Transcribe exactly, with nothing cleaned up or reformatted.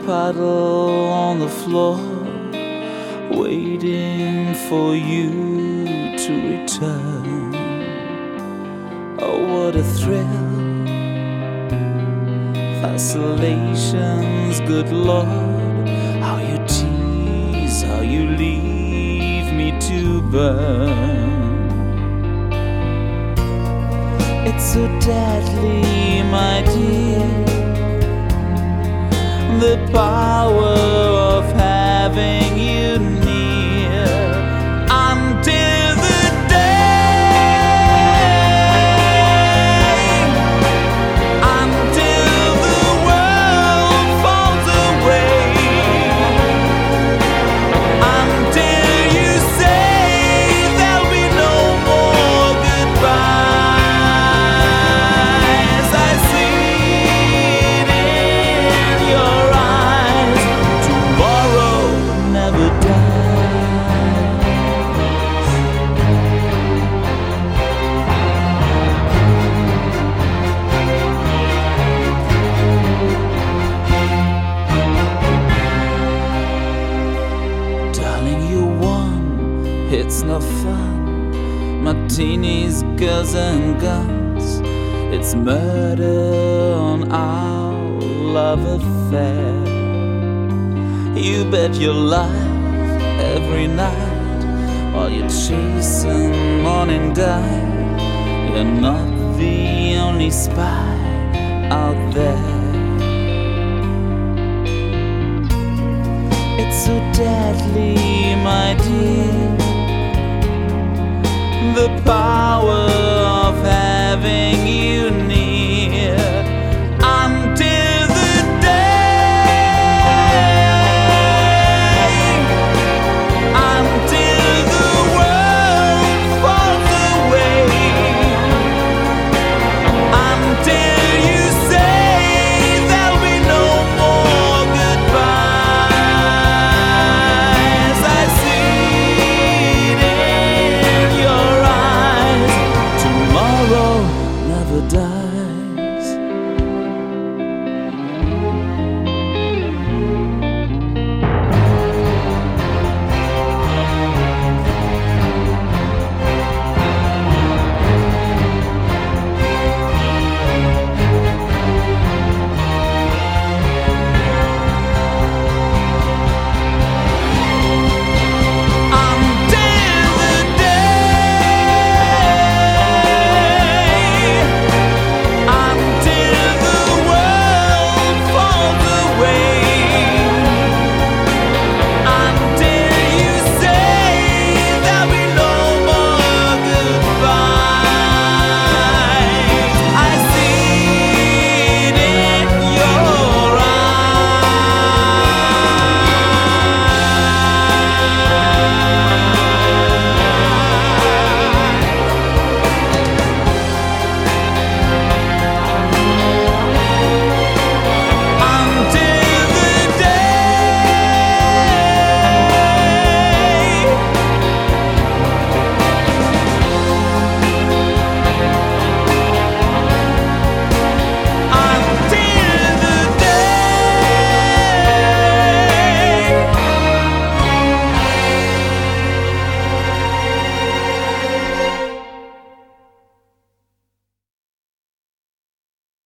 puddle on the floor, waiting for you to return. Oh, what a thrill, vacillations, good Lord, how you tease, how you leave me to burn. It's so deadly, my dear, the power of having you near, until the day, until the world falls away, until you say there'll be no more goodbyes. I see it in your eyes, tomorrow never dies. Darling, you won, it's no fun. Martinis, girls and guns, it's murder on our love affair. You bet your life every night while you're chasing morning dive. You're not the only spy out there. It's so deadly, my dear, the power